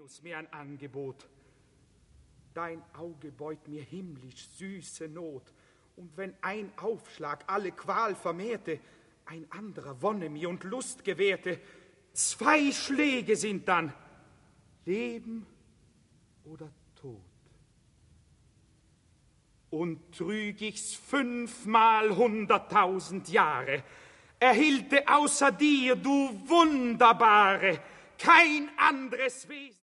Venus mir ein Angebot. Dein Auge beut mir himmlisch süße Not, und wenn ein Aufschlag alle Qual vermehrte, ein anderer Wonne mir und Lust gewährte, 2 Schläge sind dann Leben oder Tod. Und trüg ich's 5-mal 100.000 Jahre, erhielte außer dir, du Wunderbare, kein anderes Wesen.